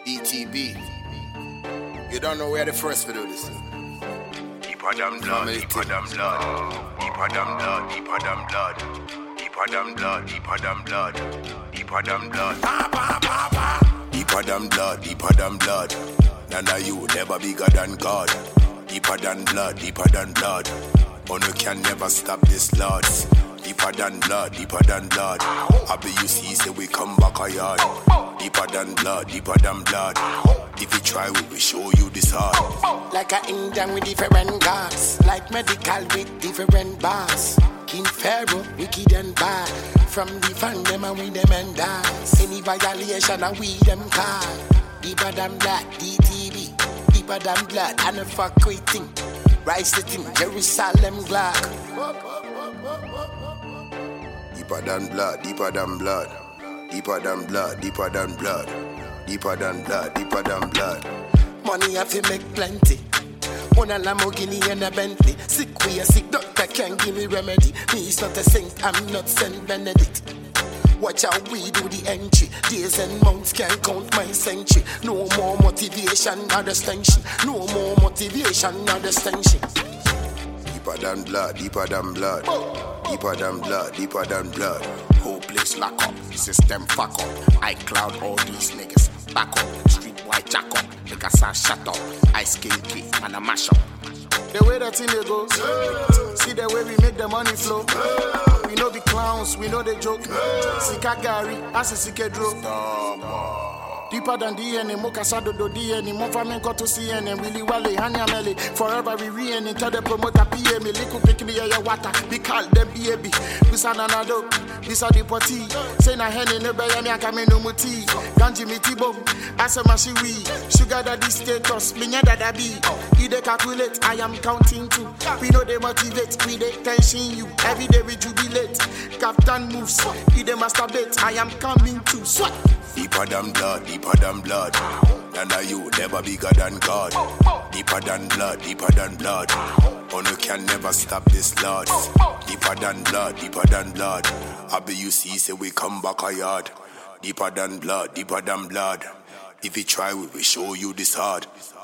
ETB. You don't know where the first to do this. Deeper than blood, deeper than blood, deeper than blood, deeper than blood, deeper than blood, deeper than blood, deeper than blood, deeper than blood, deeper than blood. None of you never bigger than God. Deeper than blood, deeper than blood. Oh, you can never stop this, Lord. Deeper than blood, deeper than blood. Happy you see, say we come back a yard. Deeper than blood, deeper than blood. If you try, we will show you this hard. Like a Indian with different gods, like medical with different bars. King Pharaoh, wicked and bad. From the fan them and we them and dance. Any violation and we them call. Deeper than blood, DTB. Deeper than blood, and a fuck quitting. Rise the thing, Jerusalem Glock. Deeper than blood, deeper than blood. Deeper than blood, deeper than blood. Deeper than blood, deeper than blood. Money have to make plenty. One a Lamborghini and a Bentley. Sick we a sick doctor can't give me remedy. Me is not a saint, I'm not Saint Benedict. Watch how we do the entry. Days and months can't count my century. No more motivation, not extension. No more motivation, not extension. Deeper than blood, deeper than blood. Deeper than blood, deeper than blood. Whole place lock up, system fuck up. iCloud all these niggas back up. Street white jack up, niggas are shut up. Ice King Kid, man a mash up. The way that thing they goes, see the way we make the money flow. We know the clowns, we know the joke. Sika Gary, as a Sika Dro. Deeper than DNA, Mokasado do DNA, Mofamen got to see and really wale, Hanya Mele. Forever we re and tell the promoter PM, Liku pick me a water, we call them baby. This an anado, this are the potty. Say na hen no bayami akameno muti. Ganji mitibo, asa mashiwi. Sugar daddy status, minya dada be. Ide calculate, I am counting too. We know they motivate, we they tension you. Every day we jubilate. Captain moves, ide masturbate, I am coming to swat. Deeper than blood, deeper than blood. None of you never bigger than God. Deeper than blood, deeper than blood. Oh, you can never stop this, Lord. Deeper than blood, deeper than blood. Happy you see, say we come back a yard. Deeper than blood, deeper than blood. If you try, we will show you this hard.